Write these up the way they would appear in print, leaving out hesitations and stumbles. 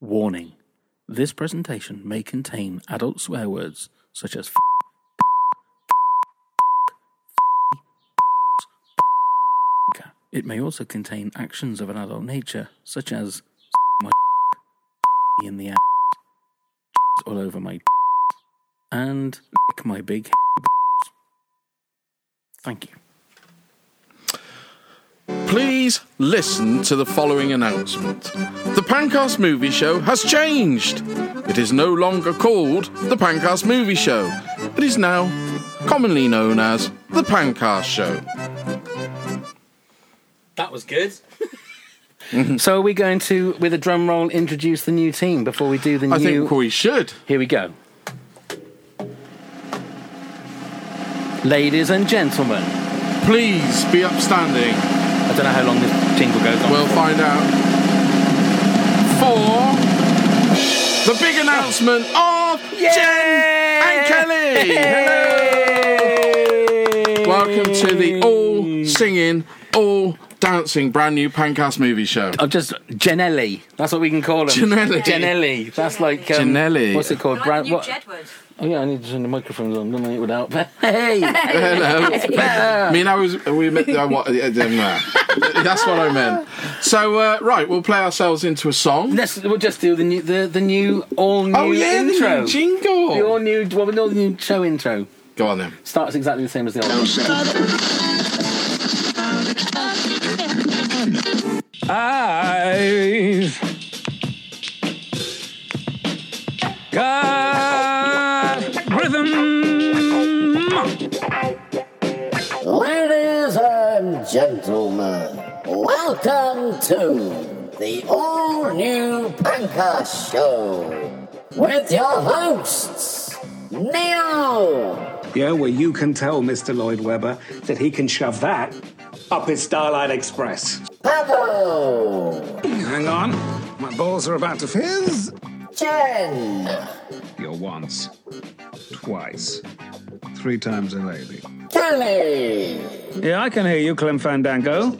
Warning. This presentation may contain adult swear words such as It may also contain actions of an adult nature, such as my in the ass, all over my and my big. Thank you. Please listen to the following announcement. The Pancast Movie Show has changed. It is no longer called The Pancast Movie Show. It is now commonly known as The Pancast Show. That was good. So are we going to, with a drum roll, introduce the new team before we do the new... I think we should. Here we go. Ladies and gentlemen. Please be upstanding. I don't know how long this jingle goes on. We'll find out. For the big announcement of Jen and Kelly. Hello. Welcome to the all singing, all dancing brand new Pancast Movie Show. I'm just Janelli. That's what we can call him. Janelli. That's like Janelli. What's it called? Like what? Jedward. Oh yeah, I need to turn the microphones on. Don't it would help. Hey. Hello. I mean, we meant what? That's what I meant. So right, we'll play ourselves into a song. We'll just do the new all new intro. The new jingle. The all new. Well, we know the new show intro. Go on then. Starts exactly the same as the old one. I've got rhythm. Ladies and gentlemen, welcome to the all-new Pancast Show with your hosts, Neil. Yeah, well, you can tell Mr. Lloyd Webber that he can shove that up his Starlight Express. Pavel. Hang on, my balls are about to fizz. Jen. You're once, twice, 3 times a lady. Kelly. Yeah, I can hear you, Clem Fandango.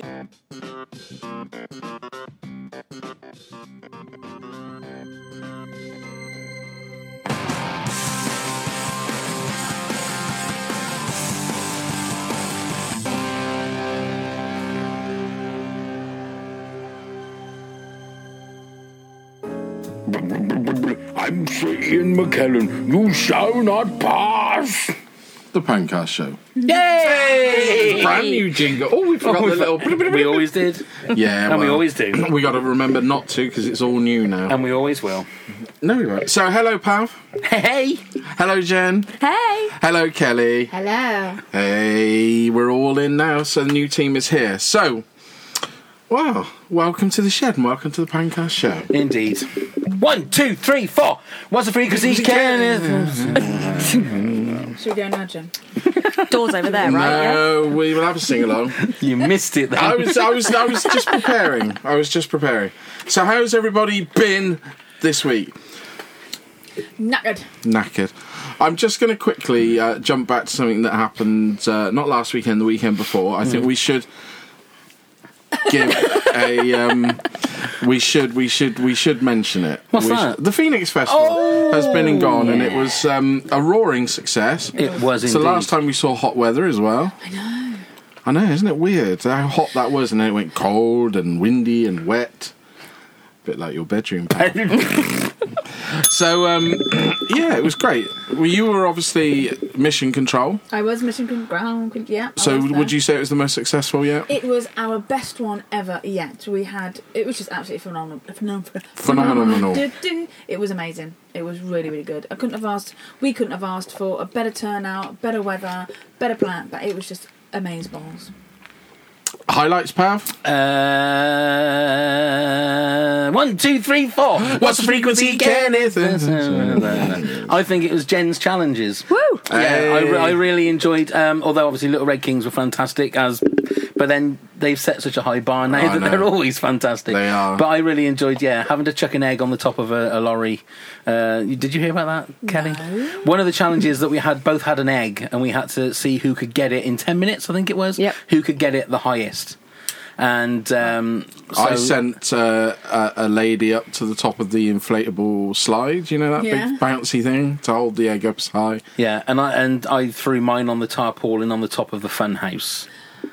I'm Sir Ian McKellen. You shall not pass. The Pancast Show. Yay! Brand new jingle. Oh, we forgot the little... We always did. Yeah, And we always do. We got to remember not to, because it's all new now. And we always will. No, we won't. So, hello, Pav. Hey! Hello, Jen. Hey. Hello, Kelly. Hello. Hey, we're all in now, so the new team is here. So, wow, welcome to the shed and welcome to the Pancast Show. Indeed. 1, 2, 3, 4. What's the frequency? Should we go now, Jen? Door's over there, right? No, we will have a sing-along. You missed it then. I was just preparing. So, how's everybody been this week? Knackered. I'm just going to quickly jump back to something that happened not last weekend, the weekend before. I think we should give a we should mention it. What's that? The Phoenix Festival has been and gone, and it was a roaring success. It was It's indeed. the last time we saw hot weather as well. I know, isn't it weird how hot that was, and then it went cold and windy and wet. Bit like your bedroom. So, yeah, it was great. Well, you were obviously Mission Control. I was Mission Control, yeah. So, would you say it was the most successful yet? It was our best one ever yet. It was just absolutely phenomenal. Phenomenal. It was amazing. It was really, really good. We couldn't have asked for a better turnout, better weather, better plan, but it was just amazeballs. Highlights, Pav? 1, 2, 3, 4. What's the frequency, Kenneth? I think it was Jen's challenges. Woo! Yeah, I really enjoyed. Although obviously Little Red Kings were fantastic, but then they've set such a high bar now that they're always fantastic. They are. But I really enjoyed, having to chuck an egg on the top of a lorry. Did you hear about that, Kelly? No. One of the challenges that we both had an egg, and we had to see who could get it in 10 minutes. I think it was. Yep. Who could get it the highest. And I sent a lady up to the top of the inflatable slide, you know, that Yeah. big bouncy thing, to hold the egg up as high. yeah, and I threw mine on the tarpaulin on the top of the fun house.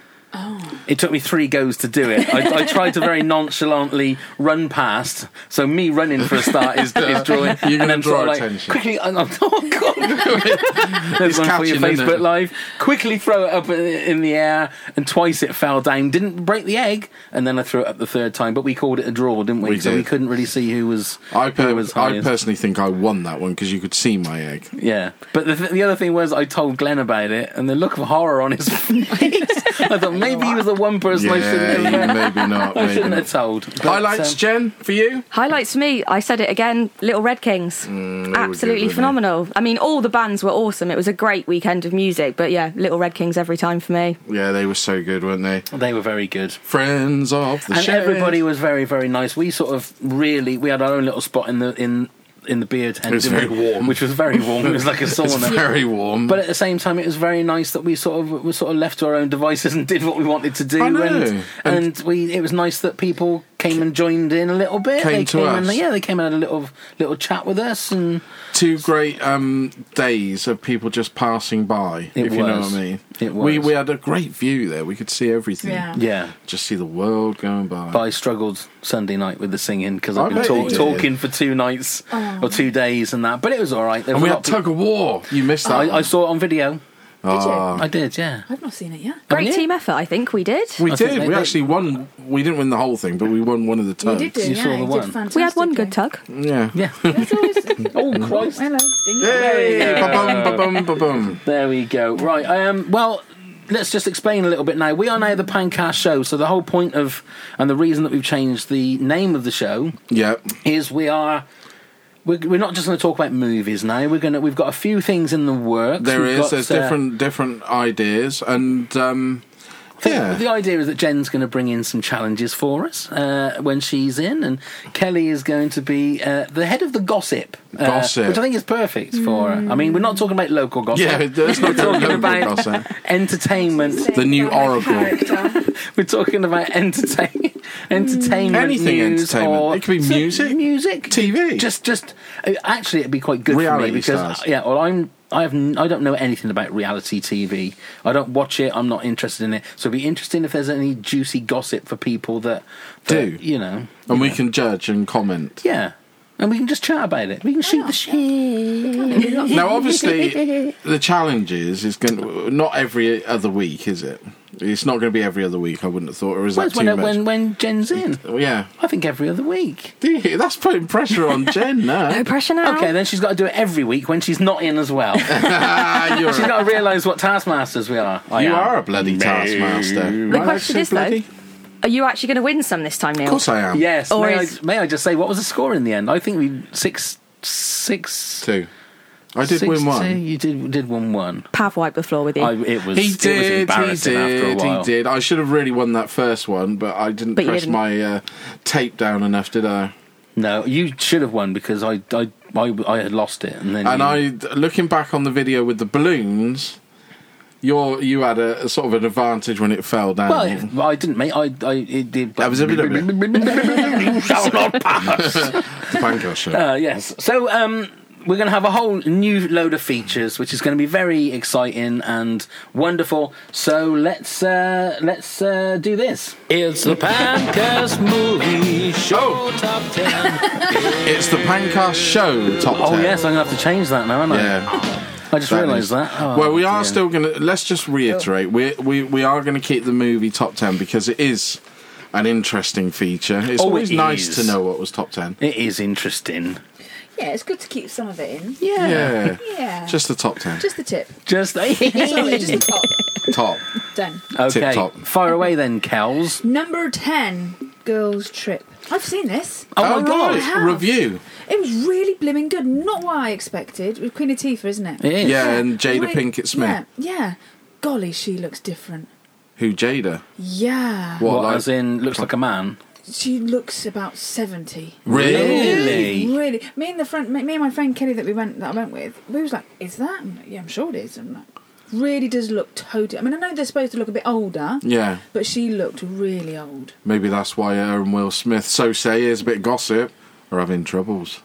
Oh. It took me 3 goes to do it. I tried to very nonchalantly run past, so me running for a start is drawing. You're gonna and then draw sort of attention. Quickly, oh god! There's one for your catching, isn't Facebook it? Live. Quickly throw it up in the air, and twice it fell down. Didn't break the egg, and then I threw it up the 3rd time. But we called it a draw, didn't we? We So did. we couldn't really see who was I highest. personally think I won that one because you could see my egg. Yeah, but the other thing was I told Glenn about it, and the look of horror on his face. I thought maybe he was the one person I shouldn't have. maybe not. I Maybe shouldn't not. have told. But, Highlights, Jen, for you? Highlights for me, I said it again, Little Red Kings. They were good, Absolutely weren't they? phenomenal. I mean, all the bands were awesome. It was a great weekend of music, but yeah, Little Red Kings every time for me. Yeah, they were so good, weren't they? They were very good. Friends of the And shed. everybody was very, very nice. We sort of we had our own little spot in the beer tent. It was didn't very we? warm. Which was very warm. It was like a It's sauna. very warm. But at the same time, it was very nice that we sort of left to our own devices and did what we wanted to do. I know. And it was nice that people came and joined in a little bit. Came They to came us. And, they came and had a little chat with us. And 2 great days of people just passing by, It if you know was. what I mean. It was. We had a great view there. We could see everything. Yeah. yeah. Just see the world going by. But I struggled Sunday night with the singing because I I've been bet you did. talking for 2 nights or 2 days and that. But it was all right. There And was we a had lot of tug of war. You missed that. I saw it on video. Oh. I did, yeah. I've not seen it yet. Great you? team effort, I think we did. We I think did. they- We they- actually won. We didn't win the whole thing, but we won one of the You tugs. did do, You yeah. saw the you one. did fantastic. We had one good tug. Yeah. Yeah. That's always... Oh, Christ. Hello. Ding. Hey, ba-bum, ba-bum, ba-bum. There we go. Right. Well, let's just explain a little bit now. We are now the Pancast Show, so the whole point of and the reason that we've changed the name of the show Yeah. is we're not just going to talk about movies now. We've got a few things in the works. There's different ideas, and yeah. The idea is that Jen's going to bring in some challenges for us when she's in, and Kelly is going to be the head of the gossip, Gossip. which I think is perfect for her. I mean, we're not talking about local gossip. Yeah, there's not talking local about gossip. entertainment. The new Oracle. We're talking about entertainment Anything news, entertainment. or It could be music, TV. Just actually, it'd be quite good Reality for me because stars. yeah. Well, I don't know anything about reality TV. I don't watch it. I'm not interested in it. So it'd be interesting if there's any juicy gossip for people that Do. you know. And we can judge and comment. Yeah. And we can just chat about it. We can shoot the shit. Now, obviously, the challenge is going not every other week, is it? It's not going to be every other week. I wouldn't have thought, or is that too much? When Jen's in? Yeah, I think every other week. that's putting pressure on Jen now. No pressure now. Okay, then she's got to do it every week when she's not in as well. You're She's got to realise what taskmasters we are. I you am. are a bloody taskmaster. The Right, question so is, though, bloody? are you actually going to win some this time, Neil? Of course I am. Yes. Or May, is- may I just say, what was the score in the end? I think we 6. 2. I did win 6-2. one. You did win one. Pav wiped the floor with you. It was. He It was did, embarrassing after a while. he did. I should have really won that first one, but I didn't But you press didn't. my tape down enough, did I? No, you should have won because I had lost it, and then And looking back on the video with the balloons, you had a sort of an advantage when it fell down. Well, I didn't, mate. It did. That was a bit of You shall not pass. Pancast show. Yes. So we're going to have a whole new load of features, which is going to be very exciting and wonderful. So let's do this. It's the Pancast Movie Show Top 10. It's the Pancast show top 10. Oh yes, I'm going to have to change that now, aren't I? Yeah. I just That realised is- that. Oh, well, we are dear. still going to. Let's just reiterate. We are going to keep the movie top 10 because it is an interesting feature. It's Oh, always it nice is. to know what was top 10. It is interesting. Yeah, it's good to keep some of it in. Yeah. Yeah. Just the top 10. Just the tip. Just Sorry, just the top. Top. Done. okay. Tip-top. Fire away then, Kels. Number 10, Girls Trip. I've seen this. Oh my God. right. have. Review. It was really blimmin' good. Not what I expected. With Queen Latifah, isn't it? It is. Yeah, and Jada Really- Pinkett Smith. Yeah. Golly, she looks different. Who, Jada? Yeah. What, like- as in looks like a man? She looks about 70. Really? Really. Me and my friend Kelly that I went with, we was like, is that? I'm like, yeah, I'm sure it is. I'm like, really does look totally... I mean, I know they're supposed to look a bit older, Yeah. but she looked really old. Maybe that's why her and Will Smith, so say, is a bit gossip, are having troubles.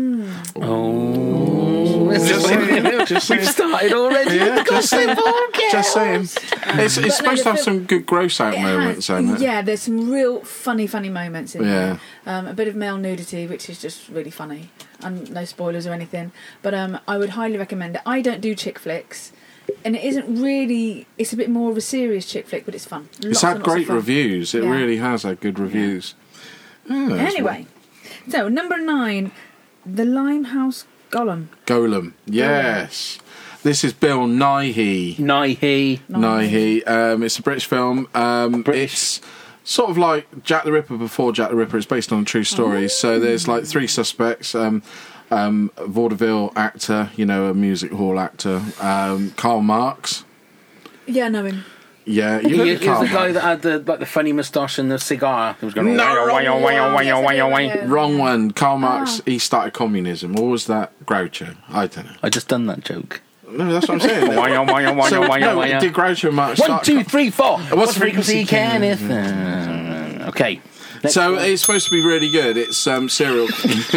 Oh, Just saying. we've started already. Yeah, just saying. Just saying. It's supposed to have some good gross out It moments, has- hasn't it? Yeah, there's some real funny moments in Yeah. there. A bit of male nudity, which is just really funny. And no spoilers or anything. But I would highly recommend it. I don't do chick flicks. And it isn't really... It's a bit more of a serious chick flick, but it's fun. It's Lots had and lots of great fun. reviews. It Yeah. really has had good reviews. Yeah, that's Anyway, so number 9, The Limehouse Golem. Golem. Yes. This is Bill Nighy. Nighy. Nighy. It's a British film. It's sort of like Jack the Ripper before Jack the Ripper. It's based on a true story. So there's like 3 suspects. Vaudeville actor, a music hall actor. Karl Marx. Yeah, I know him. Yeah, He you is know the Karl guy that had the funny moustache and the cigar. It was going. Yeah. Wrong one. Karl Marx, he started communism. Or was that Groucho? I don't know. I just done that joke. No, that's what I'm saying. So, no, did Groucho Marx 1, start... 2, 3, 4. What's the frequency, Kenneth? Okay. So it's supposed to be really good. It's serial...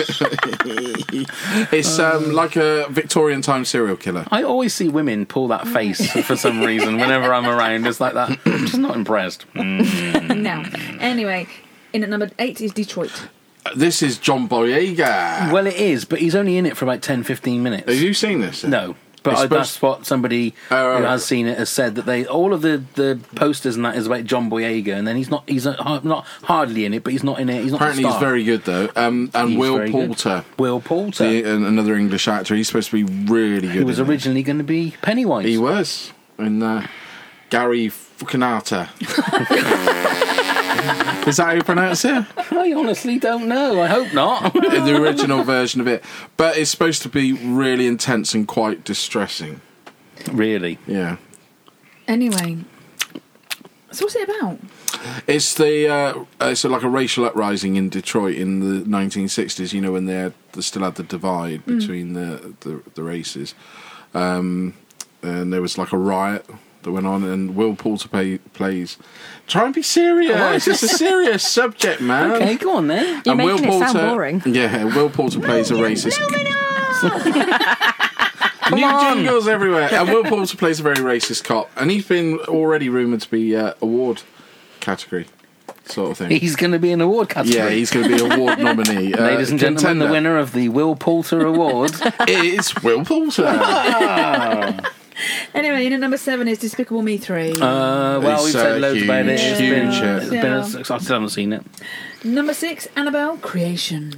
It's like a Victorian time serial killer. I always see women pull that face for some reason whenever I'm around. It's like that. I'm just not impressed. No. Anyway, in at number 8 is Detroit. This is John Boyega. Well, it is, but he's only in it for about 10-15 minutes. Have you seen this? No. But It's supposed- that's what somebody who has seen it has said, that all of the posters and that is about John Boyega, and then he's not hardly in it, but he's not in it. He's not Apparently the he's star. very good though. And He's Will very good. Poulter, Will Poulter, another English actor, he's supposed to be really good. who was in it. originally going to be Pennywise. He was. And Gary Fukunaga. Is that how you pronounce it? I honestly don't know. I hope not. The original version of it. But it's supposed to be really intense and quite distressing. Really? Yeah. Anyway, so what's it about? It's it's like a racial uprising in Detroit in the 1960s. When they still had the divide between the races, and there was like a riot that went on, and Will Poulter plays. Try and be serious. It's a serious subject, man. Okay, go on then. You're And making Will it sound Poulter, boring. Yeah, Will Poulter plays a racist. New jingles everywhere. And Will Poulter plays a very racist cop, and he's been already rumoured to be award category sort of thing. He's going to be an award category. Yeah, he's going to be award nominee. Ladies and gentlemen, contender. the winner of the Will Poulter Award. It's Will Poulter. Anyway, in at number 7 is Despicable Me 3. Well, It's we've said loads about it. huge, It's been Yeah. I still haven't seen it. Number 6, Annabelle Creation.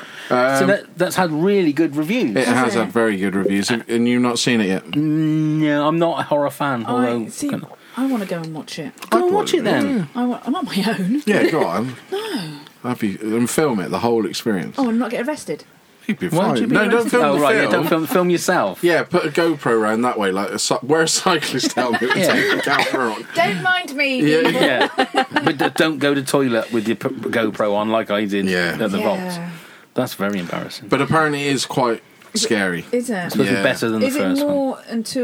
So that's had really good reviews. It has it? had very good reviews, and you've not seen it yet. No, I'm not a horror fan. Although, I want to go and watch it. go and watch it then. I'm on my own. Yeah, go on. No. And film it, the whole experience. Oh, and not get arrested. You'd be Why would fine. you be No, don't arrested? film Oh, the right, film. yeah, don't film yourself. Yeah, put a GoPro around that way, like wear a cyclist helmet and Yeah. take the camera on. Don't mind me. Yeah, people. Yeah, but don't go to toilet with your GoPro on like I did Yeah. at the vault. Yeah. That's very embarrassing. But apparently it is quite scary. Is it? It's supposed to Yeah. be better than the Is it first one. more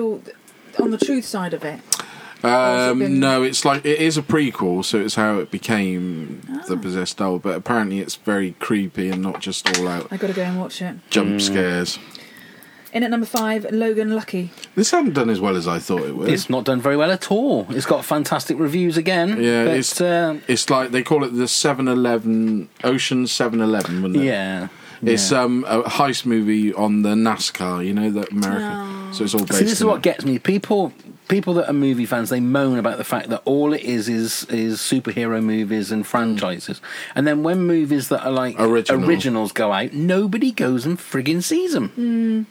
on the truth side of it? has it been- No, it's like it is a prequel, so it's how it became the possessed doll. But apparently, it's very creepy and not just all out I got to go and watch it. jump scares. In at number 5, Logan Lucky. This hadn't done as well as I thought it would. It's not done very well at all. It's got fantastic reviews again. Yeah, but, it's like they call it the 7-Eleven Ocean 7-Eleven, wouldn't it? yeah. It's a heist movie on the NASCAR, the American. So it's all based. See, this is in what it. gets me. People that are movie fans, they moan about the fact that all it is superhero movies and franchises. And then when movies that are like originals go out, nobody goes and friggin' sees them.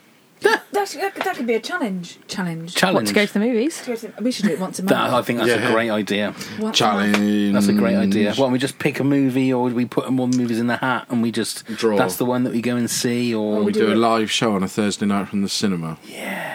That could be a challenge. What, to go to the movies? We should do it once a month. I think that's a great idea. Once a month. Challenge. That's a great idea. Why don't we just pick a movie, or we put more movies in the hat and we just Draw. That's the one that we go and see, or We do a live show on a Thursday night from the cinema. Yeah.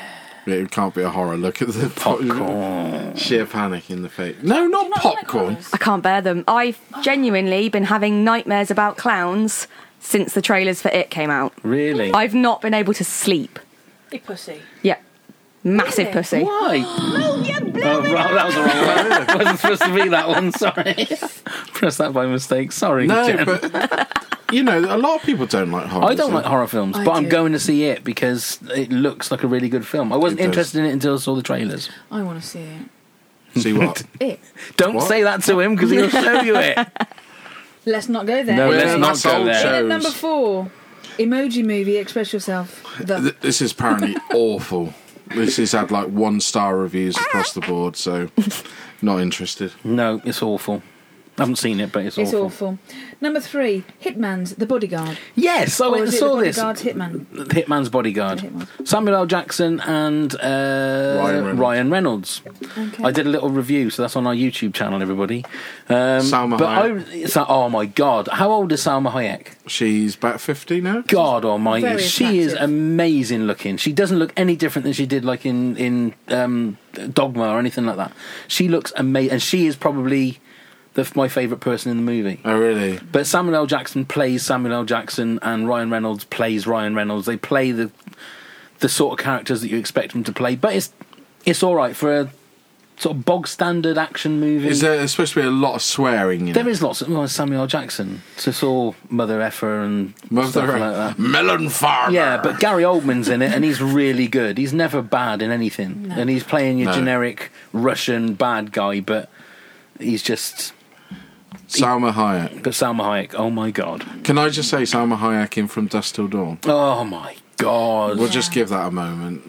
It can't be a horror. Look at the popcorn. sheer panic in the face. No, not popcorn. I can't bear them. I've genuinely been having nightmares about clowns since the trailers for It came out. Really? I've not been able to sleep. You pussy. Yeah. Massive Yeah. pussy. Why? Oh, that was the wrong one. It wasn't supposed to be that one, sorry. Pressed that by mistake, sorry. No, Jen. but you know, a lot of people don't like horror. I don't like horror films, I but I'm do. going to see it because it looks like a really good film. I wasn't It does. interested in it until I saw the trailers. I want to see it. See what? It. Don't What? say that to him because he'll show you it. Let's not go there. No, Yeah, let's not that's go old there. show. In at number 4, Emoji Movie, Express Yourself. This is apparently awful. This has had like 1-star reviews across the board, so not interested. No, it's awful. I haven't seen it, but it's It's awful. awful. Number 3, Hitman's The Bodyguard. Yes, I Or went is and it saw The this. Bodyguard's Hitman? Hitman's Bodyguard. Hitman. Samuel L. Jackson and Ryan Reynolds. Okay. I did a little review, so that's on our YouTube channel, everybody. Salma Hayek. Oh my God, how old is Salma Hayek? She's about 50 now. God Almighty, Very she is attractive. amazing looking. She doesn't look any different than she did like in Dogma or anything like that. She looks amazing, and she is probably my favourite person in the movie. Oh, really? But Samuel L. Jackson plays Samuel L. Jackson, and Ryan Reynolds plays Ryan Reynolds. They play the sort of characters that you expect them to play. But it's all right for a sort of bog standard action movie. Is there supposed to be a lot of swearing in There it? is lots of Samuel L. Jackson. So it's all mother effer and Mother stuff like that. Melon farmer. Yeah, but Gary Oldman's in it, and he's really good. He's never bad in anything, No. and he's playing your No. generic Russian bad guy, but he's just. Salma Hayek. But Salma Hayek, oh my God, Can I just say Salma Hayek in From Dusk Till Dawn? oh my God. We'll just give that a moment.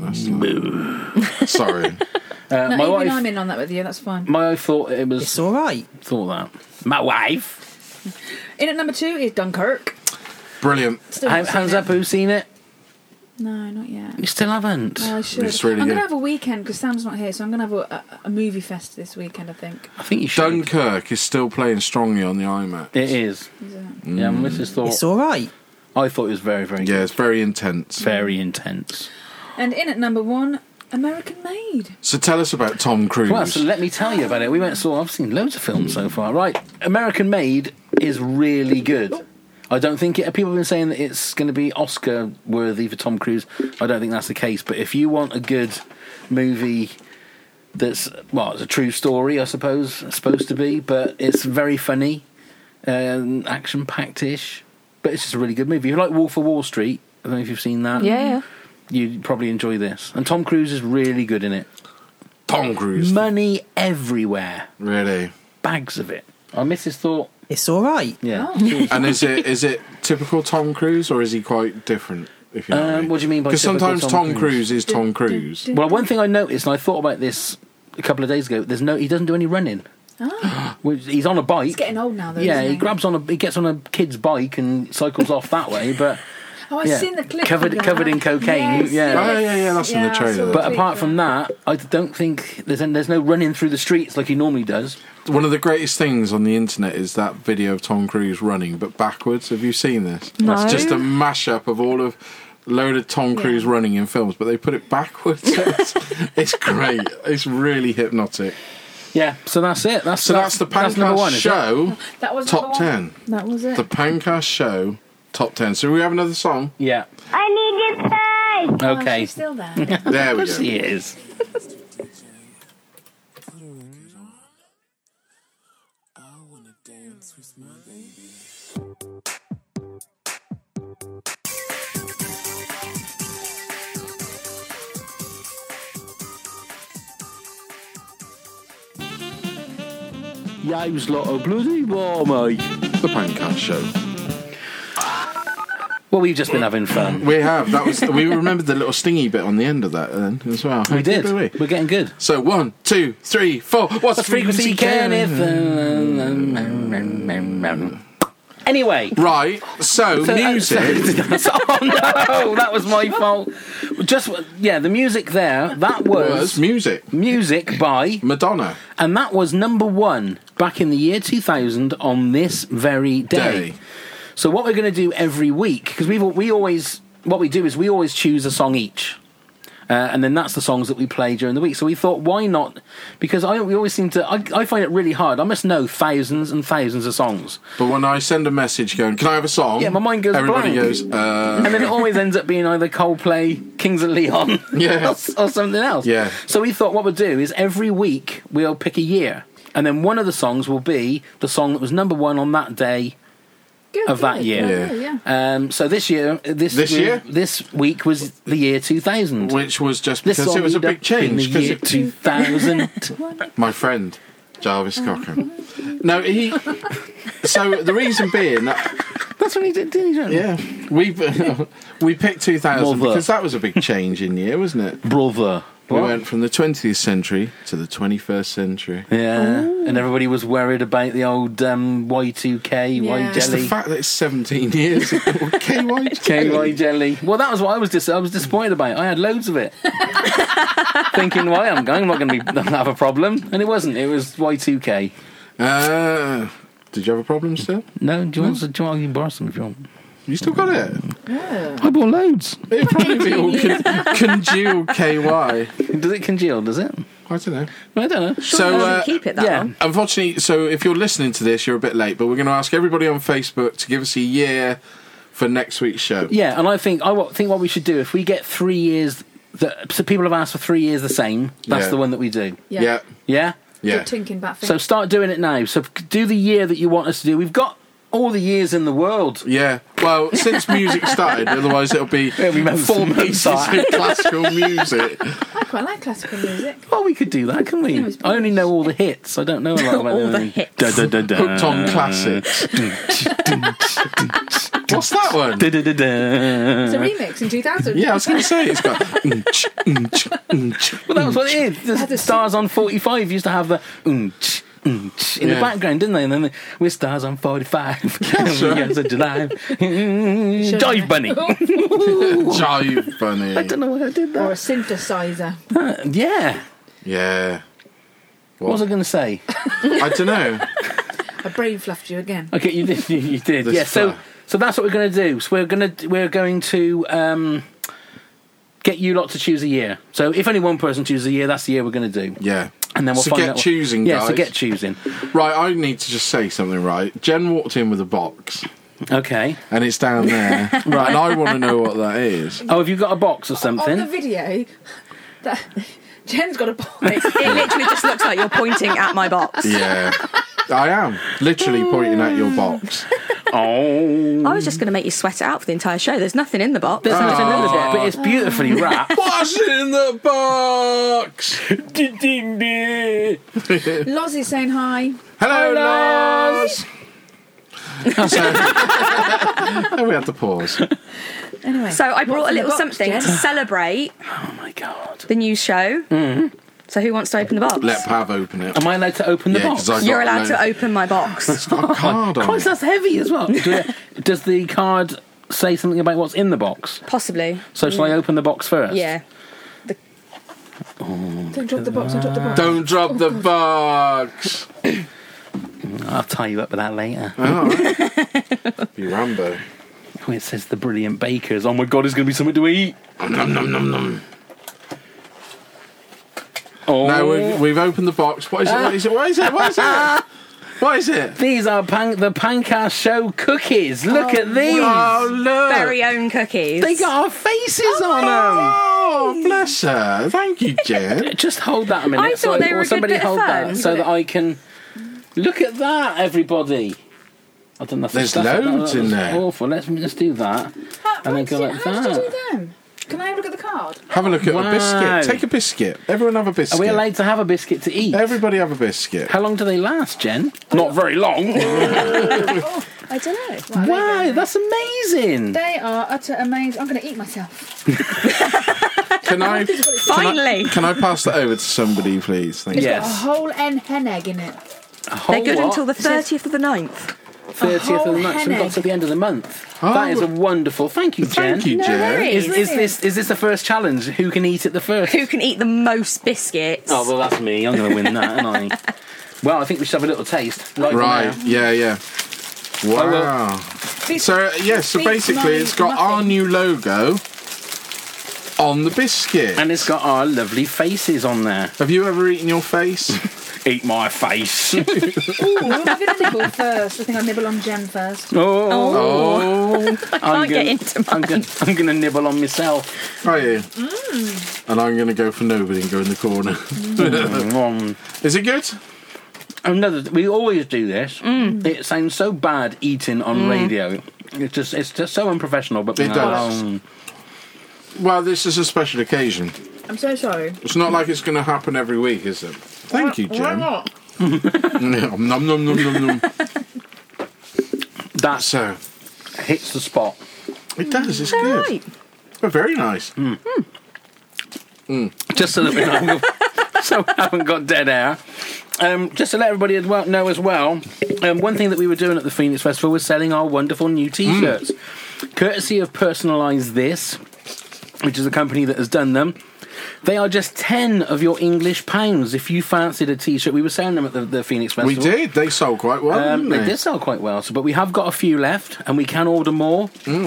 Sorry. No, my even wife, I'm in on that with you, that's fine. my wife thought it was. It's all right. Thought that. My wife. In at number 2 is Dunkirk. Brilliant. Still not seen Hands it. up, who's seen it? No, not yet. You still haven't. No, I should. It's really I'm going good. to have a weekend because Sam's not here, so I'm going to have a movie fest this weekend, I think. I think you should. Dunkirk is still playing strongly on the IMAX. It is. Is it? Yeah, Mrs. thought. It's all right. I thought it was very, very Yeah, good. it's very intense. Very intense. And in at number 1, American Made. So tell us about Tom Cruise. Well, so let me tell you about it. We went and saw. I've seen loads of films so far. Right, American Made is really good. I don't think people have been saying that it's going to be Oscar worthy for Tom Cruise. I don't think that's the case. But if you want a good movie that's it's a true story, I suppose it's supposed to be, but it's very funny, action packed-ish. But it's just a really good movie. If you like Wolf of Wall Street, I don't know if you've seen that. Yeah. You'd probably enjoy this. And Tom Cruise is really good in it. Tom Cruise. Money everywhere. Really? Bags of it. Our missus thought, It's all right. yeah. Oh. And is it typical Tom Cruise, or is he quite different? If you know what I mean? What do you mean by Because typical sometimes Tom Cruise is Tom Cruise. Well, one thing I noticed, and I thought about this a couple of days ago, he doesn't do any running. Oh. He's on a bike. He's getting old now, though. Yeah, isn't he gets on a kid's bike and cycles off that way, but Oh, I've yeah, seen the clip. covered of that. in cocaine. Yes, yeah. Oh, yeah, that's in the I trailer. saw the But clip, apart from yeah. that, I don't think there's no running through the streets like he normally does. One of the greatest things on the internet is that video of Tom Cruise running, but backwards. Have you seen this? No. It's just a mashup of all of load of Tom Cruise running in films, but they put it backwards. It's great. It's really hypnotic. Yeah, so that's it. That's So that's the number one, Pancast is it? Show That was Top number 1. 10. That was it. The Pancast Show Top 10. So we have another song. Yeah. I need your space. Oh, Okay. she's still there. There Of we course go. he is. Yeah, he was like a bloody war, mate. The Pancast Show. Well, we've just been having fun. We have. We remembered the little stingy bit on the end of that then as well. How We did. we? We're getting good. So 1, 2, 3, 4. What's the frequency, Kenneth? Anyway. Right. So music. Oh no, that was my fault. The music there, that was was music. by, Madonna. and that was number 1 back in the year 2000 on this very day. So what we're going to do every week, because we always choose a song each, And then that's the songs that we play during the week. So we thought, why not? Because we always seem to... I find it really hard. I must know thousands and thousands of songs. But when I send a message going, can I have a song? Yeah, my mind goes Everybody blank. goes, And then it always ends up being either Coldplay, Kings of Leon, Yeah. or something else. Yeah. So we thought what we'll do is every week we'll pick a year. And then one of the songs will be the song that was number one on that day Good, of that good. year. Yeah. So this week was the year 2000. which was just This because song it was a ended big up in change. the 'cause year it- 2000. my friend, Jarvis Cochran. No, he... So the reason being... That's what he did, didn't he? Yeah, we picked 2000 Mother. because that was a big change in year, wasn't it? Brother. We went from the 20th century to the 21st century. Yeah, and everybody was worried about the old Y2K, Yeah. Y It's the jelly. fact that it's 17 years ago. KY KY jelly. Well, that was what I was disappointed about. I had loads of it, thinking, "Why I'm not going to have a problem," and it wasn't. It was Y2K. Did you have a problem still? No, do you want to borrow some if you want? You still got it? I bought loads. It'd probably be all congealed KY. Does it congeal? Does it? I don't know. I don't know. So, keep it that yeah. long. unfortunately, so if you're listening to this, you're a bit late, but we're going to ask everybody on Facebook to give us a year for next week's show. Yeah, and I think what we should do, if we get 3 years, so people have asked for 3 years the same, that's Yeah. the one that we do. Yeah. Yeah? Yeah. Good thinking back. So start doing it now. So do the year that you want us to do. We've got all the years in the world. Yeah. Well, since music started, otherwise it'll be we meant 4 some pieces of Mozart. classical music. I quite like classical music. Well, we could do that, couldn't we? Yeah, it's I only know all the hits. I don't know a lot about All the hits. Hooked on classics. What's that one? It's a remix in 2000. Yeah, I was going to say it's got. Well, that was what it is. had The a Stars on 45 used to have the in Yeah. the background, didn't they? And then we're Stars on 45. That's right. Yes, July. Jive Bunny. Jive Bunny. I don't know why I did Or a that. synthesizer. Yeah. Yeah. What was I going to say? I don't know. I brain fluffed you again. Okay, you did. You did. This Yeah. So far. that's what we're going to do. So we're going to get you lot to choose a year. So if only one person chooses a year, that's the year we're going to do. Yeah. And then we'll So find get out. choosing, Yeah. guys. So get choosing. Right, I need to just say something, right? Jen walked in with a box, Okay. and it's down there. Right. And I want to know what that is. Oh, have you got a box or On the something? video, that Jen's got a box. It literally just looks like you're pointing at my box. Yeah. I am. Literally pointing at your box. Oh. I was just going to make you sweat it out for the entire show. There's nothing in the box. There's nothing in the box, but it's beautifully wrapped. What's in the box? Loz is saying hi. Hello, Lars. And we had to pause. Anyway. So I brought what's a in the little box, something Jen? to celebrate Oh my god. the new show. Mm-hmm. So who wants to open the box? Let Pav open it. Am I allowed to open the Yeah, box? 'cause I You're got allowed no- to open my box. It's got a card on Christ, it. that's heavy as well. Does the card say something about what's in the box? Possibly. So shall I open the box first? Yeah. Don't drop the box, don't drop the box. Don't drop the box. I'll tie you up with that later. All right. Be Rambo. Oh, it says the brilliant bakers. Oh my god, it's going to be something to eat. Nom, nom, nom, nom. Oh. No, we've opened the box. What is it? What is it? What is it? What is it? What is it? These are the Pancast Show cookies. Look at these. Oh, look. Very own cookies. They got our faces on them. Oh, bless her. Thank you, Jen. Just hold that a minute. I thought they were a good somebody bit of hold fun. that so that I can look at that, everybody. I don't know. if There's stuff like that. loads in That's there. Awful. Let's do that. And then go like How did you that. do them? Can I have a look at the card? Have a look at Wow. a biscuit. Take a biscuit. Everyone have a biscuit. Are we allowed to have a biscuit to eat? Everybody have a biscuit. How long do they last, Jen? Not very long. I don't know. Wow, that's amazing. They are utter amazing. I'm going to eat myself. Can I? Finally. Can I pass that over to somebody, please? Thank It's you. got a whole hen egg in it. They're good What? until the 30th of the 9th. 30th of the whole month. So we've got hen to the end of the month. Oh. That is a wonderful. Thank you, Jen. Thank you, No Jen. worries. Is this the first challenge? Who can eat it the first? Who can eat the most biscuits? Oh well, that's me. I'm going to win that, aren't I? Well, I think we should have a little taste. Right. Yeah. Yeah. Wow. So Beats basically my it's got our muffin. new logo on the biscuit. And it's got our lovely faces on there. Have you ever eaten your face? Eat my face. Ooh, I'm going to nibble first. I think I'll nibble on Jen first. Oh, I can't get into mine. I'm going to nibble on myself. are you? And I'm going to go for nobody and go in the corner. Is it good? We always do this. It sounds so bad eating on radio. It's just so unprofessional. But It does. Well, this is a special occasion. I'm so sorry. It's not like it's going to happen every week, is it? Thank you, Why Jen. not? Nom, nom, nom, nom, nom. That So, hits the spot. it does, it's good. Right. Oh, very nice. Just so that we know, so we haven't got dead air. Just to let everybody know as well, one thing that we were doing at the Phoenix Festival was selling our wonderful new T-shirts, courtesy of Personalise This, which is a company that has done them. They are just 10 of your English pounds if you fancied a T-shirt. We were selling them at the Phoenix We Festival. did. They sold quite well, didn't They they? did sell quite well, but we have got a few left, and we can order more.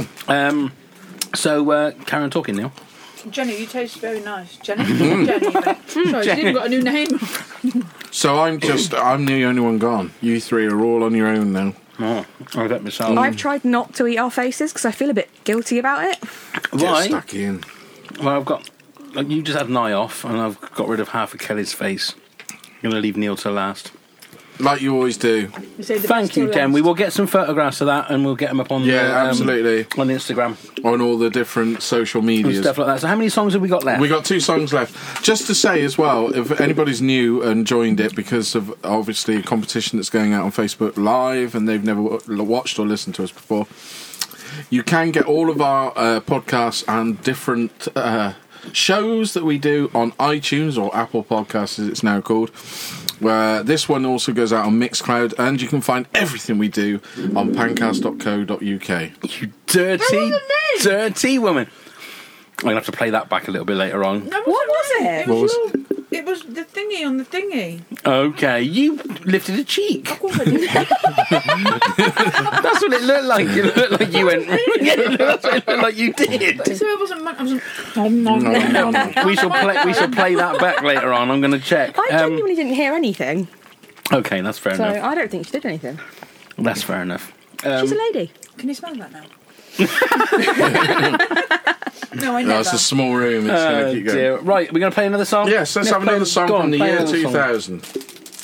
So, Karen, talking, Neil. Jenny, you taste very nice. Jenny? Jenny. Sorry, she's even got a new name. So I'm the only one gone. You three are all on your own now. Oh, I'll get myself. I've tried not to eat our faces because I feel a bit guilty about it. Get Why? stuck in. Well, I've got. You just had an eye off, and I've got rid of half of Kelly's face. I'm going to leave Neil to last. Like you always do. You say the Thank best you, till Jen. last. We will get some photographs of that, and we'll get them up on Absolutely. on Instagram On all the different social and medias. stuff like that. So, how many songs have we got left? We got 2 songs left. Just to say as well, if anybody's new and joined it because of obviously a competition that's going out on Facebook Live and they've never watched or listened to us before, you can get all of our podcasts and different shows that we do on iTunes or Apple Podcasts as it's now called. Where this one also goes out on Mixcloud, and you can find everything we do on pancast.co.uk. You dirty woman. I'm going to have to play that back a little bit later on. No, What was it? What was It was the thingy on the thingy. Okay, you lifted a cheek. Of course I did. That's what it looked like. It looked like you went. That's what it looked like you did. So I wasn't. We shall play that back later on. I'm going to check. I genuinely didn't hear anything, Okay, that's fair so enough. I don't think she did anything. That's fair enough. She's a lady. Can you smell that now? No, I No, never. it's a small room. It's going to keep going. Dear. Right, we're going to play another song? Yes, let's Yeah, have another song go on, from the play year another song. 2000.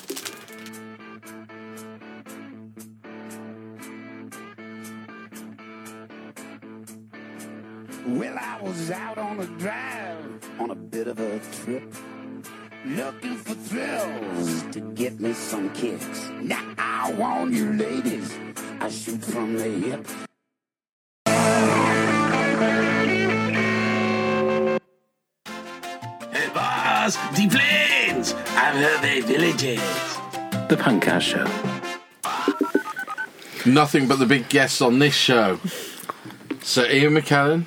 Well, I was out on a drive on a bit of a trip, looking for thrills to get me some kicks. Now I warn you ladies, I shoot from the hip. Hey boss, the planes! I've heard they villages. The Pancast Show. Nothing but the big guests on this show. So Ian McKellen,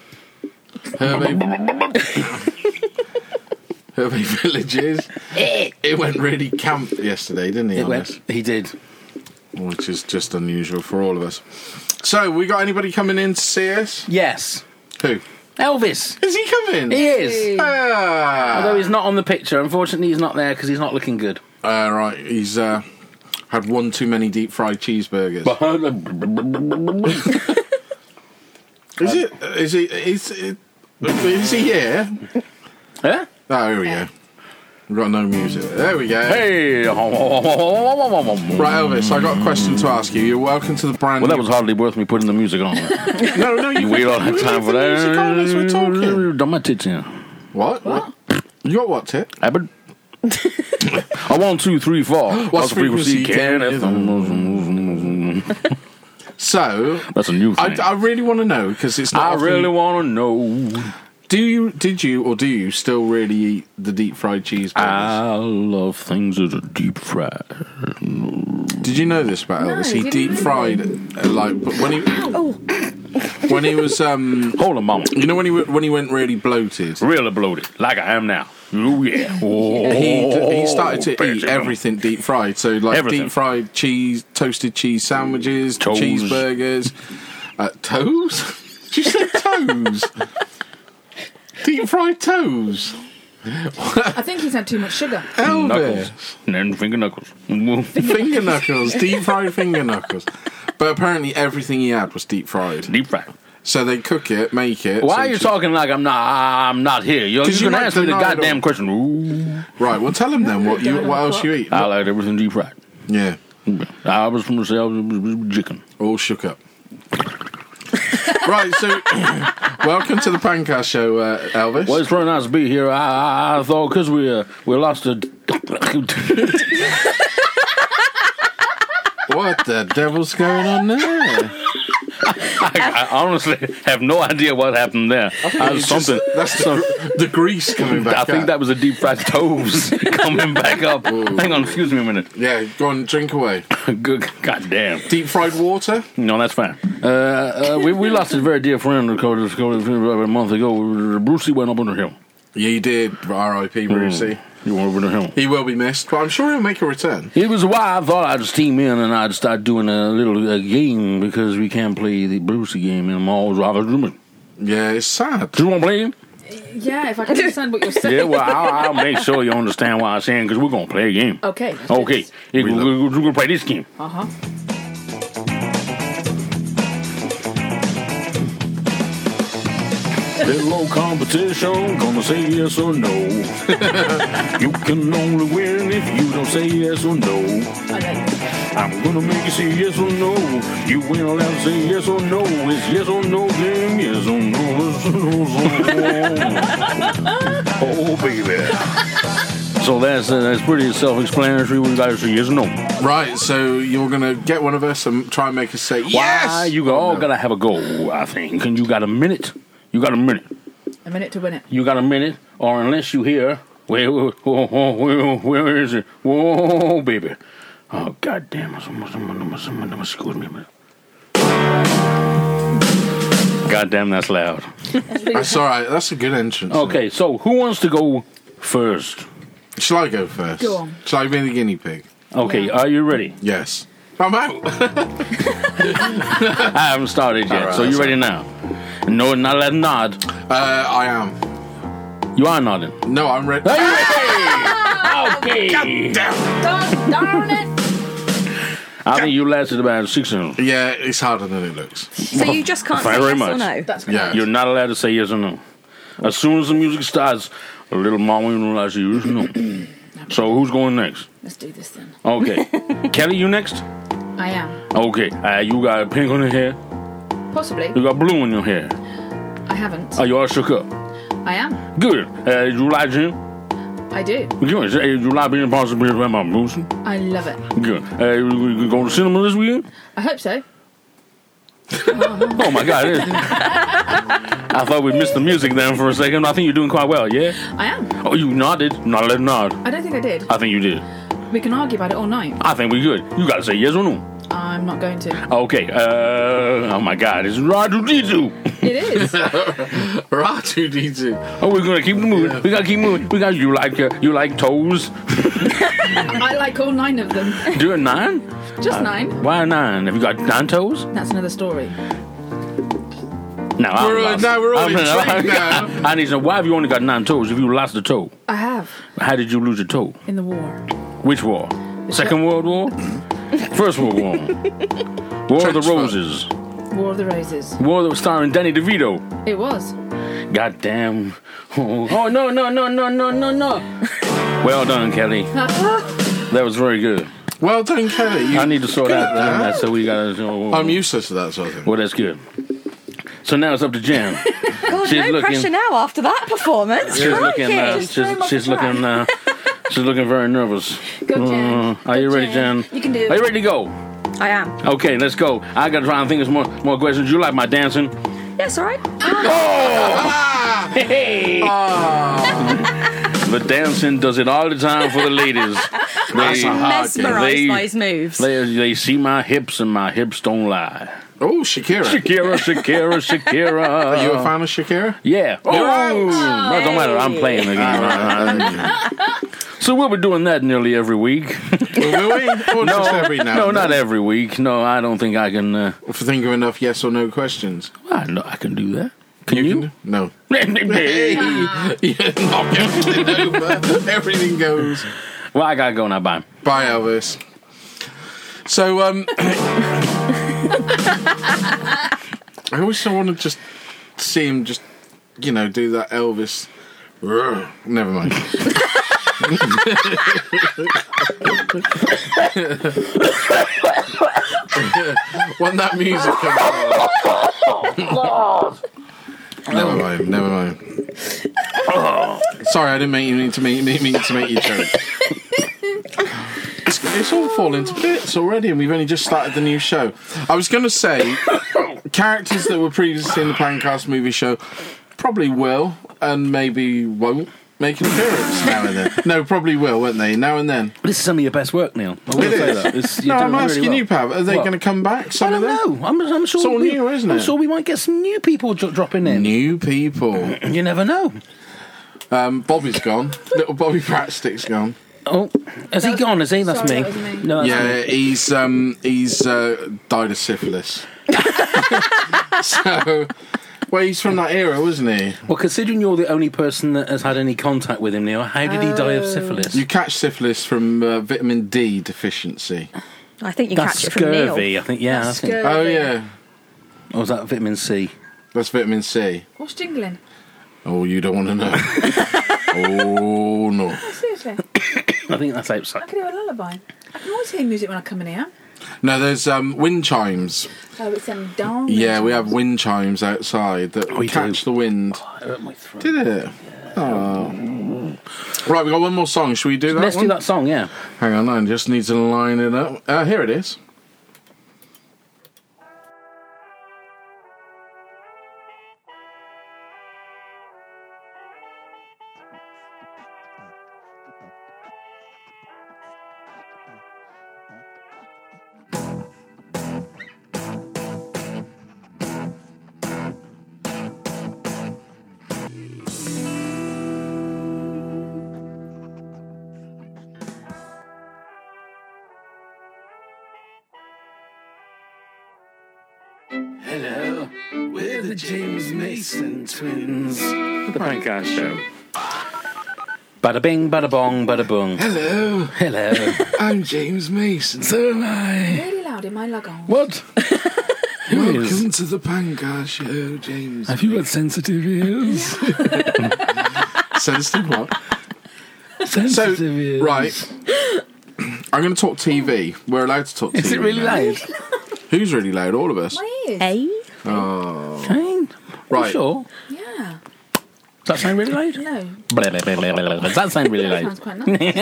Hervey Villages. It went really camp yesterday, didn't he? on this? He did. Which is just unusual for all of us. So, we got anybody coming in to see us? Yes. Who? Elvis. Is he coming? He is. Ah. Although he's not on the picture. Unfortunately, he's not there because he's not looking good. Right, he's had one too many deep fried cheeseburgers. Is he here? Huh? Oh, here we go. We've got no music. There we go. Hey. Right, Elvis, I got a question to ask you. You're welcome to the brand Well, that new... was hardly worth me putting the music on. No, you We don't have time for that. Music on as we're talking. Done my tits, yeah. What? You got what, Tit? Abbott. 1, 2, 3, 4. What's frequency can? So, That's a new thing. I really want to know, because it's not I often- really want to know. Did you still really eat the deep fried cheeseburgers? I love things that are deep fried. Did you know this about Elvis? He didn't deep know. fried but when he was Hold on, mama. you know when he went really bloated, Really bloated, like I am now. Oh yeah. Oh, he started to eat fancy. everything deep fried. So like Everything. deep fried cheese, toasted cheese sandwiches, Toes. cheeseburgers, toes. Did you say toes? Deep fried toes. I think he's had too much sugar. Elvis. Knuckles. And then finger knuckles. Finger knuckles, deep fried finger knuckles. But apparently everything he had was deep fried. Deep fried. So they cook it, make it. Why so are you talking like I'm not here? You're 'Cause you going to like ask me the denied goddamn all- question. Ooh. Right, well tell him then what else you eat. I like everything deep fried. Yeah, I was from the south, chicken. all shook up. Right, so welcome to the Pancast Show, Elvis. Well, it's very nice to be here. I thought because we lost a. What the devil's going on there? I honestly have no idea what happened there. That's the grease coming back I think up. that was a deep fried toes coming back up. Hang on, excuse me a minute. Yeah, go on, drink away. Good, goddamn. Deep fried water? No, that's fine. We lost a very dear friend a month ago. Brucey went up on the hill. Yeah, you did. R.I.P. Brucey. You went over the hill. He will be missed, but I'm sure he'll make a return. It was why I thought I'd steam in and I'd start doing a little game because we can't play the Brucey game anymore. Yeah, it's sad. Do you want to play it? Yeah, if I can understand what you're saying. Yeah, well, I'll make sure you understand what I'm saying because we're going to play a game. Okay. let's do Okay, this. we're going to play this game. Uh-huh. Little old competition, gonna say yes or no. You can only win if you don't say yes or no. I like this. I'm gonna make you say yes or no. You ain't allowed to say yes or no. It's yes or no game, yes or no. Oh, baby. So that's pretty self-explanatory. We gotta say yes or no. Right, so you're going to get one of us and try and make us say yes! Why, you all gotta have a go, I think. And you got a minute. You got a minute. A minute to win it. You got a minute, or unless you hear, where is it? Whoa, baby. Oh, goddamn. Excuse me a minute. Goddamn, that's loud. That's all right. That's a good entrance. Okay, so who wants to go first? Shall I go first? Go on. Shall I be the guinea pig? Okay, Yeah. Uh, are you ready? Yes. I'm out. I haven't started yet, All right, so you that's ready now? No, not let nod. I am. You are nodding. No, I'm ready. Are you ready? Okay. Darn it! I think you lasted about 6 minutes. Yeah, it's harder than it looks. So you just can't Thank say you yes very or much. no? That's Yeah. correct. You're not allowed to say yes or no. As soon as the music starts, a little mama will allow you yes or no. So who's going next? Let's do this then. Okay. Kelly, you next? I am. Okay. You got pink on your hair. Possibly. You got blue in your hair. I haven't. Are you all shook up? I am. Good. You like Jim? I do. Good. You like being possibly about my Brucey? I love it. Good. You going to cinema this weekend? I hope so. Oh my God. I thought we missed the music then for a second. I think you're doing quite well, yeah? I am. Oh, you nodded. Not let nod. I don't think I did. I think you did. We can argue about it all night. I think we're good. You got to say yes or no. I'm not going to. Okay. Oh my God. It's Radu-Didu. It is. R2D2. Oh, we're gonna keep moving. Yeah. We gotta keep moving. We got you like toes. I like all 9 of them. Do it 9? Just 9. Why 9? Have you got 9 toes? That's another story. Now we're all intrigued now. I need to know why have you only got 9 toes if you lost a toe? I have. How did you lose a toe? In the war. Which war? Second World War? First World War? War of the Roses. War of the Roses. War that was starring Danny DeVito. It was. Goddamn. Oh, no. Well done, Kelly. That was very good. Well done, Kelly. I need to sort out that, so we gotta. I'm useless to that sort of thing. Well, that's good. So now it's up to Jan. God, no pressure now after that performance. She's looking. Crikey. She's looking very nervous. Go, Jan. Are you ready, Jan? You can do it. Are you ready to go? I am. Okay, let's go. I gotta try and think of some more questions. You like my dancing? Yes, all right. Hey! The dancing does it all the time for the ladies. Mesmerised by his moves. They see my hips and my hips don't lie. Oh, Shakira. Shakira. Are you a fan of Shakira? Yeah. Oh, that don't matter. I'm playing the game. So we'll be doing that nearly every week. Will we? Or just every now no, and not then? every week. No, I don't think I can. If you think of enough yes or no questions. I know I can do that. Can you? No. Hey, you knock everything over. Everything goes. Well, I gotta go now. Bye. Bye, Elvis. So, I always want to just see him just, do that Elvis. Never mind. When that music comes on. Never mind. Sorry, I didn't mean to make you choke. It's all falling to bits already, and we've only just started the new show. I was going to say, characters that were previously in the Pancast movie show probably will, and maybe won't, make an appearance now and then. No, probably will, won't they? Now and then. This is some of your best work, Neil. I will say that. No, I'm asking you, Pav. Are they going to come back? I don't know. I'm sure. It's all new, isn't it? I'm sure we might get some new people dropping in. New people. You never know. Bobby's gone. Little Bobby Pratstick's gone. Oh, has he gone? Is he? That's Sorry, me. that was me. No, that's me. He's died of syphilis. So, well, he's from that era, wasn't he? Well, considering you're the only person that has had any contact with him, Neil, how did he die of syphilis? You catch syphilis from vitamin D deficiency. I think you That's catch it from Neil. scurvy, I think. Yeah, I think. Oh yeah, Or was that vitamin C? that's vitamin C. What's jingling? Oh, you don't want to know. Oh no. Oh, seriously? I think that's outside. I can do a lullaby. I can always hear music when I come in here. No, there's wind chimes. Oh, it's them down. Yeah, we have wind chimes outside that We catch do. the wind. It hurt my throat. Did it? Oh. Right, we got one more song. Should we do that Let's one? do that song, yeah. Hang on, I just need to line it up. Here it is. Hello, we're the James Mason twins. The Pancast Show. Bada bing, bada bong, bada boom. Hello, Hello. I'm James Mason. So am I. Really loud in my lug-on. What? Who is? Welcome to the Pancast Show, James. Have you got sensitive ears? Sensitive what? Sensitive So, ears. right, I'm going to talk TV. We're allowed to talk TV. Is it really now. loud? Who's really loud? All of us. My ears. Eh? Oh. Kane? Right. Sure. Yeah. Does that sound really loud? No. Does that sound really That loud? sounds quite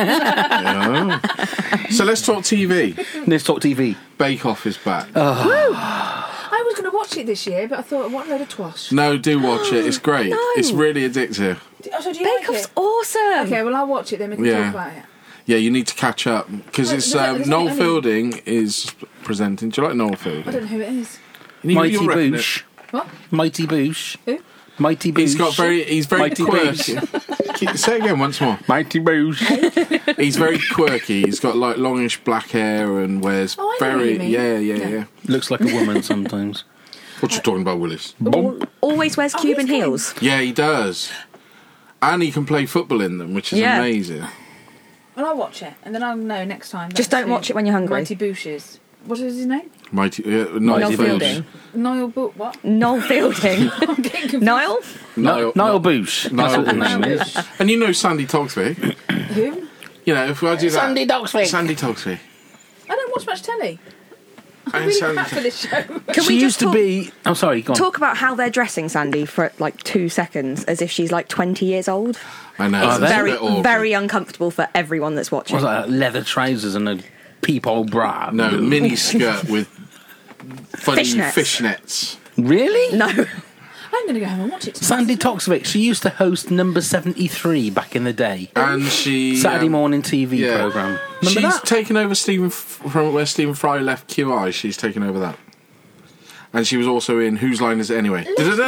nice. So let's talk TV. Let's talk TV. Bake Off is back. I was going to watch it this year, but I thought, what a load of twash. No, do watch it. It's great. No. It's really addictive. Oh, so do you Bake like Off's it? awesome. Okay, well, I'll watch it then. We can Yeah. talk about it. Yeah, you need to catch up because Well, it's there's Noel only- Fielding is presenting. Do you like Noel I Fielding? don't know who it is. Mighty You'll reckon it. Boosh. What? Mighty Boosh. Who? Mighty Boosh. He's very Mighty quirky. Say it again once more. Mighty Boosh. He's very quirky. He's got like longish black hair and wears Oh, I know very what you mean. yeah. Looks like a woman sometimes. What you talking about, Willis? Always wears Cuban he's heels. Yeah, he does. And he can play football in them, which is Yeah. amazing. Well, I'll watch it, and then I'll know next time. Just don't watch it when you're hungry. Mighty Boosh's. What is his name? Mighty Noel Noel Fielding. Niall Boot. What? Noel Fielding. I'm getting confused. Niall? Niall Boosh. Niall That's what the Boosh. name is. And you know Sandy Toksvig. Who? You know, if I do that. Sandy Toksvig. Sandy Toksvig. I don't watch much telly. I'm And really Sandy crap for this show. Can She we used just to talk, be. I'm sorry, go on. talk about how they're dressing Sandy for like 2 seconds as if she's like 20 years old? I know. Oh, it's a that's Very, bit awkward. very uncomfortable for everyone that's watching. What's that? Leather trousers and a peephole bra. No, mini skirt with funny Fishnets. fishnets. Really? No. I'm going to go home and watch it tonight. Sandy Toksvig. She used to host Number 73 back in the day. And she... Saturday morning TV yeah. programme. Remember She's that? taken over from where Stephen Fry left QI. She's taken over that. And she was also in Whose Line Is It Anyway?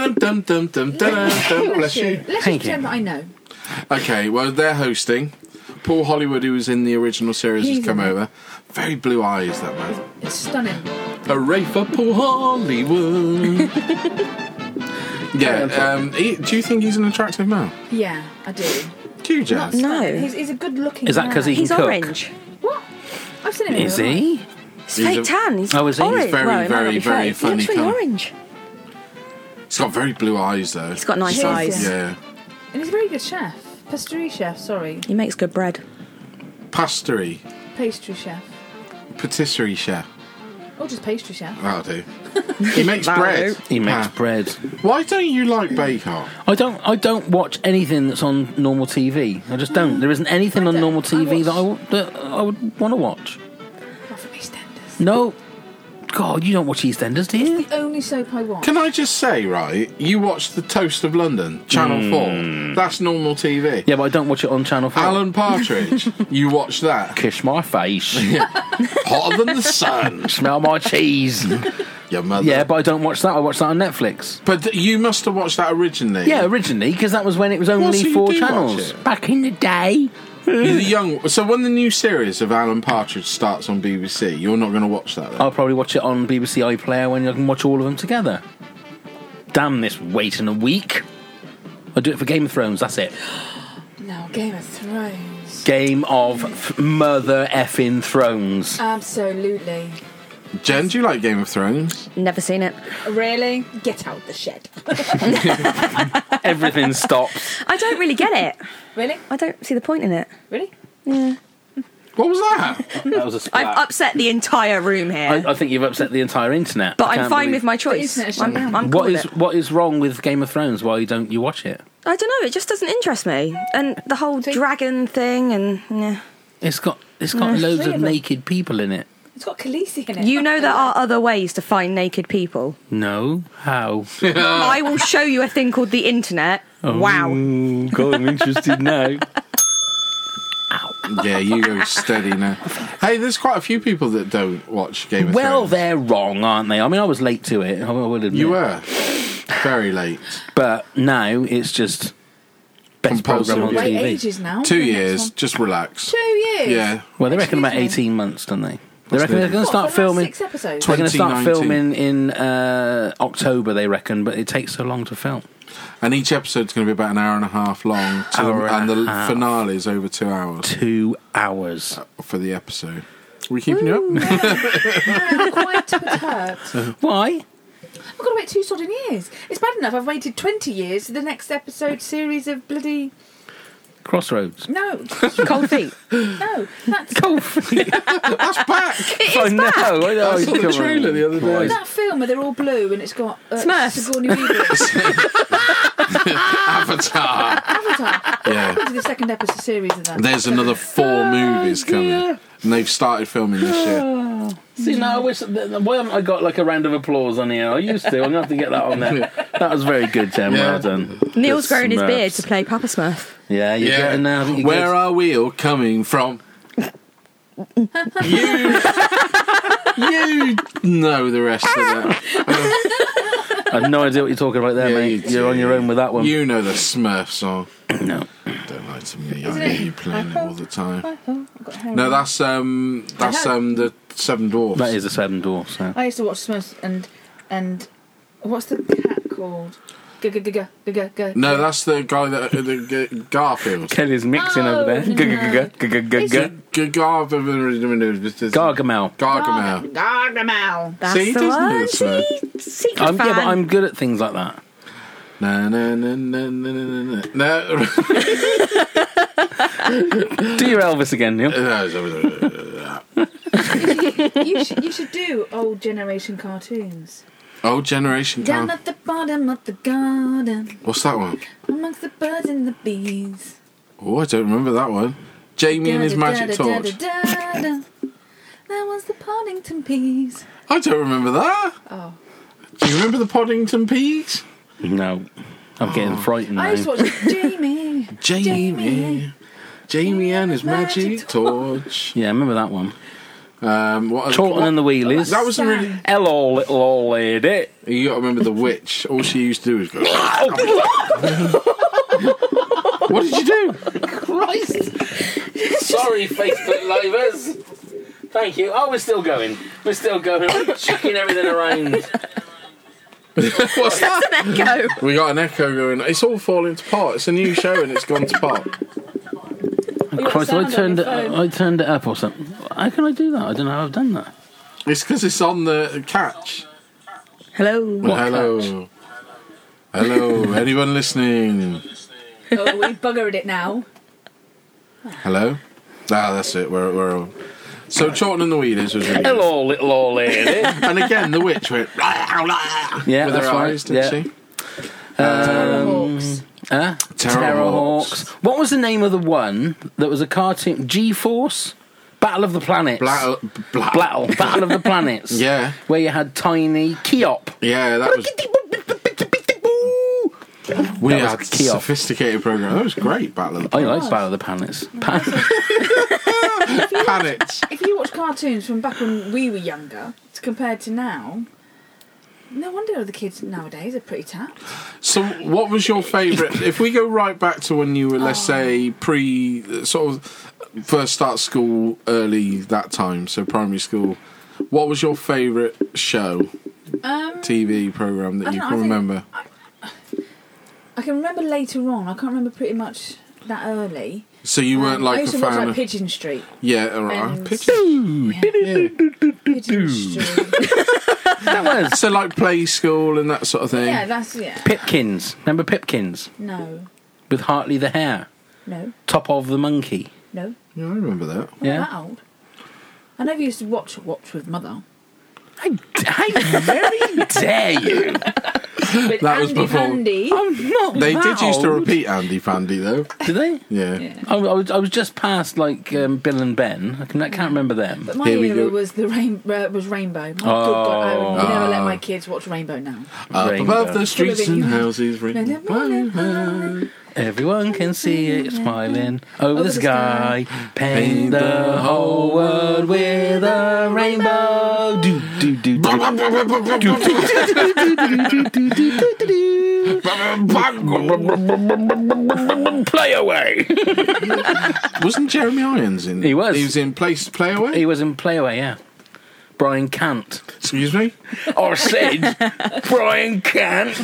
Bless you. Let's just Thank pretend you. that I know. Okay, well, they're hosting. Paul Hollywood, who was in the original series, He's has come in it. over. Very blue eyes, that man. It's stunning. Hooray for Paul Hollywood. Yeah. Do you think he's an attractive man? Yeah, I do. Do you, Jazz? No. He's a good-looking. Is that 'cause he man. can He's cook? orange. What? I've seen him. Is he? He's He's fake a- tan. He's Oh, is he? He's orange. very, well, it might very, not be very fake. funny He looks really colour. orange. He's got very blue eyes, though. He's got nice Cheers, eyes. Yeah. And he's a very good chef. Pasterie chef, sorry. He makes good bread. Pastery. Pastry chef. Patisserie chef. Or just pastry chef. That'll do. He makes That'll bread. He makes Ah. bread. Why don't you like Bake Off? I don't watch anything that's on normal TV. I just don't. There isn't anything I on don't. normal TV I that I would want to watch. Apart from EastEnders. No. God, you don't watch EastEnders, do you? It's the only soap I watch. Can I just say, right, you watch The Toast of London, Channel 4. That's normal TV. Yeah, but I don't watch it on Channel 4. Alan Partridge, you watch that. Kiss my face. Hotter than the sun. Smell my cheese. Your mother. Yeah, but I don't watch that. I watch that on Netflix. But you must have watched that originally. Yeah, originally, because that was when it was Well, only so you 4 do watch channels. it. Back in the day. You're the young. So when the new series of Alan Partridge starts on BBC, you're not going to watch that then? I'll probably watch it on BBC iPlayer when I can watch all of them together. Damn this waiting a week. I'll do it for Game of Thrones, that's it. No, Game of Thrones. Game of Mother Effing Thrones. Absolutely. Jen, do you like Game of Thrones? Never seen it. Really? Get out the shed. Everything stops. I don't really get it. Really? I don't see the point in it. Really? What was that? That was a splat. I've upset the entire room here. I think you've upset the entire internet. but I I'm can't fine believe- with my choice. internet is shut down. I'm cool What is with it. what is wrong with Game of Thrones? Why don't you watch it? I don't know. It just doesn't interest me. And the whole dragon thing and yeah. It's got loads Three of of them. naked people in it. It's got Khaleesi in it. You know there are other ways to find naked people. No, how? I will show you a thing called the internet. Wow. Oh, God, I'm interested now. Yeah, you go steady now. Hey, there's quite a few people that don't watch Game of Well, Thrones. they're wrong, aren't they? I mean, I was late to it. I will admit. You were very late. But now it's just best Compulsory. program on Wait TV. ages now. 2 The next years. one. Just relax. 2 years? Yeah. Well, they reckon about Excuse me. 18 months, don't they? They What's reckon they're the- going to What, start for the last filming. 6 episodes? They're going to start 2019. filming in October, they reckon, but it takes so long to film. And each episode's going to be about an hour and a half long. And the half. finale is over 2 hours 2 hours. for the episode. Are we keeping you up? I'm quite perturbed. Why? I've got to wait 2 sodding years. It's bad enough I've waited 20 years for the next episode series of bloody... Crossroads. No, Cold feet. no, that's... Cold feet. That's back! I know. I know. I saw the Come on. trailer the other day. That film where they're all blue and it's got Smurfs. Sigourney Weaver. Avatar! Avatar. Yeah. I've waited the second episode series of that. There's another 4 movies coming. And they've started filming this year. See, now I wish. Why haven't I got like a round of applause on here? I used to. I'm going to have to get that on there. That was very good, Jen. Yeah. Well done. Neil's Good grown his beard Smurfs. to play Papa Smurf. Yeah, you're getting there. I think you're Where good. are we all coming from? You know the rest of that. I have no idea what you're talking about there, Yeah, mate. you You're on do. your own with that one. You know the Smurf song. No. Don't lie to me. I hear you playing it all the time. No, that's the Seven Dwarfs. That is the Seven Dwarfs. So. I used to watch Smurfs and what's the cat called? G-g-g-g-g-g. No, that's the guy that Garfield. Kelly's mixing Oh, over there. no. Gargamel. Gargamel. Gargamel. That's See, he the does know one. the Smurf. Secret Yeah, fan. but I'm good at things like that. Na na na na na na na. No. Do your Elvis again, Neil. You should do old generation cartoons. Old generation Down car. at the bottom of the garden, What's that one? amongst the birds and the bees. Oh, I don't remember that one. Jamie and his magic torch. That was the Poddington Peas. I don't remember that. Oh. Do you remember the Poddington Peas? No. I'm getting frightened I used to now. watch Jamie. Jamie and his magic torch. Yeah, I remember that one. What? Charlton and the Wheelies. That was a really. Hello, little old lady. You got to remember the witch. All she used to do was go. What did you do? Christ. Sorry, Facebook Livers. Thank you. Oh, we're still going. We're still going. We're chucking everything around. What's that? An echo. We got an echo going. It's all falling apart. It's a new show and it's gone to pot. Christ, I sound on turned your it up or something. How can I do that? I don't know how I've done that. It's because it's on the catch. Hello. Hello. Hello. Anyone listening? Oh, we've buggered it now. Hello. That's it. We're so Chorlton and the Wheelers was really Hello, little old lady. and again the witch went Yeah, with that's her right. eyes, didn't she? Terrorhawks. Terrorhawks. What was the name of the one that was a cartoon? G-Force? Battle of the Planets. Battle of the Planets. Yeah. Where you had Tiny Keop. Yeah, that was. We That had was a Keop. sophisticated program. That was great. Battle of the I Planets. like Battle of the Planets. Planets. If you watch cartoons from back when we were younger, compared to now, no wonder the kids nowadays are pretty tapped. So, what was your favourite? If we go right back to when you were, let's say, sort of first start school, early that time, so primary school. What was your favourite show, TV program that you can remember? I can remember later on. I can't remember pretty much that early. So you weren't I like used a to watch fan like of Pigeon Street. yeah, all right. And- Pigeon. Pigeon Street. That was So like play school and that sort of thing. Yeah, that's Pipkins. Remember Pipkins? No, With Hartley the Hare. no, Top of the Monkey. no. Yeah, I remember that. I'm Yeah. not that old. I never used to watch with Mother. How very dare you? With That was Andy before- Pandy. I'm not They that did used to old. repeat Andy Pandy though. Did they? Yeah. Yeah. I was just past like Bill and Ben. I can't remember them. But my Here we era go. was was Rainbow. My good God, I would never let my kids watch Rainbow now. Up Rainbow. above the streets Still and living- houses ring. Everyone can see it smiling over the sky. Paint the whole world with a rainbow. Do do do do. Play away. Wasn't Jeremy Irons in? He was. He was in Play Away. He was in Playaway, yeah. Brian Cant. Excuse me. I said, Brian Cant.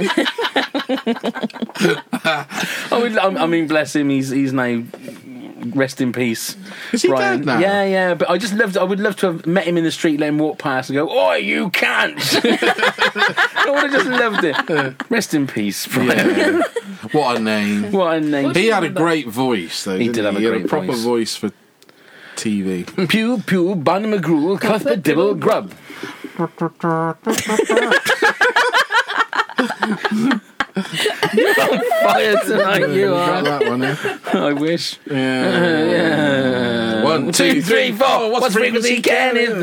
I mean, bless him. He's now rest in peace. Is he Brian. dead now? Yeah. But I would love to have met him in the street, let him walk past, and go, "Oi, you can't!" I would have just loved it. Rest in peace, Brian. Yeah. What a name. What a name. He had a great voice, though. He didn't did have a He had great a proper voice. voice for TV. Pew pew, Barney McGrew, Cuthbert Dibble, Grub. You're on fire tonight, you Got are. that one, yeah. I wish. Yeah. 1, 2, 3, 4. What's the frequency, Ken?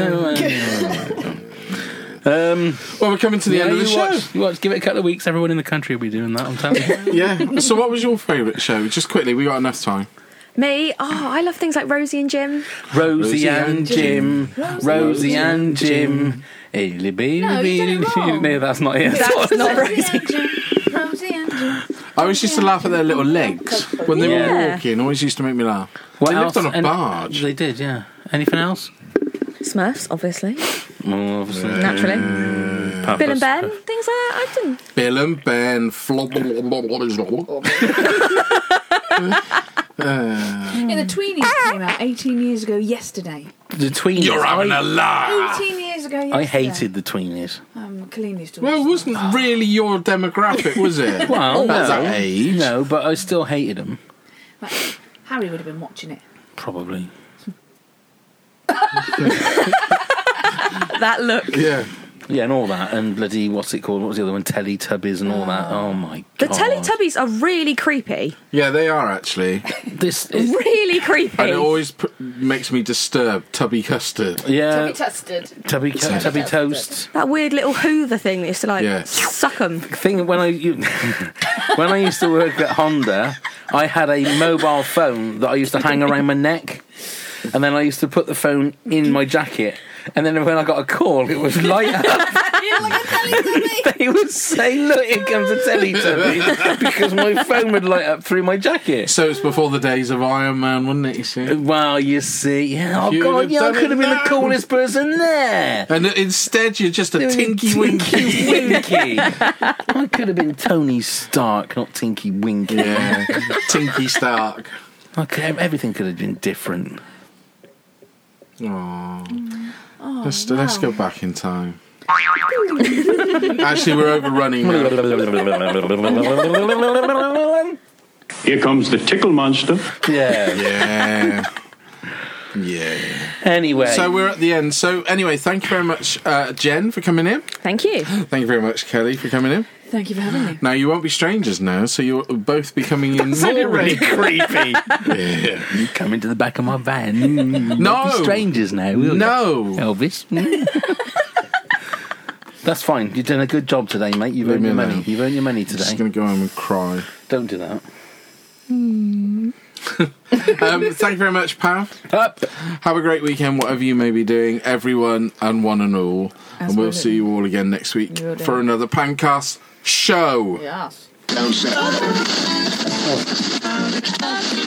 Well, we're coming to the end of the show. You watch, give it a couple of weeks, everyone in the country will be doing that, I'm telling you. Yeah. So, what was your favourite show? Just quickly, we got enough time. Me? Oh, I love things like Rosie and Jim. Rosie and Jim, Rosie and Jim. Hey, baby, No, you did it wrong. No, that's not it. That's not Rosie. Rosie and Jim. I always used to laugh at their little legs when they were Yeah. walking. Always used to make me laugh. What They else? lived on a And- barge. They did, yeah. Anything else? Smurfs, obviously. Oh, obviously. Naturally. Puppets. Bill and Ben, things like that. I didn't. Bill and Ben. Yeah, the Tweenies came out 18 years ago yesterday. The Tweenies. You're having a laugh. 18 years ago yesterday. I hated the Tweenies. Colleen used to Well, it watch wasn't really your demographic, was it? Well, At no. that age. No, but I still hated them. that. Harry would have been watching it. Probably. That look. Yeah. Yeah, and all that, and bloody, what's it called? What was the other one? Teletubbies and all that. Oh my The god. Teletubbies are really creepy. Yeah, they are actually. This is, Really creepy. And it always makes me disturbed. Tubby custard. yeah, Tested. tubby toast. That weird little Hoover thing that used to like Yeah. suck them. Thing when I when I used to work at Honda, I had a mobile phone that I used to hang around my neck, and then I used to put the phone in my jacket, And then when I got a call, it was light up. You're like a Teletubby. They would say, look, here comes a Teletubby, because my phone would light up through my jacket. So it's before the days of Iron Man, wasn't it, you see? Well, you see. Yeah, oh, You'd God, have yeah, I done could it have been now. the coolest person there. And instead you're just a Tinky Winky. Winky. I could have been Tony Stark, not Tinky Winky. Yeah, Tinky Stark. Okay, everything could have been different. Aww. Let's go back in time. Actually, we're overrunning now. Here comes the tickle monster. Yeah. Yeah. Anyway. So we're at the end. So anyway, thank you very much, Jen, for coming in. Thank you. Thank you very much, Kelly, for coming in. Thank you for having me. Now, you won't be strangers now, so you'll both be coming in more really creepy. Yeah. You come into the back of my van. No. We'll be strangers now. Will No. you? Elvis. That's fine. You've done a good job today, mate. You've earned your money. alone. You've earned your money I'm today. just going to go home and cry. Don't do that. Thank you very much, Pav. Up. Have a great weekend, whatever you may be doing, everyone and one and all. And we'll see you all again next week Will do. for another Pancast show. Yes. Don't say.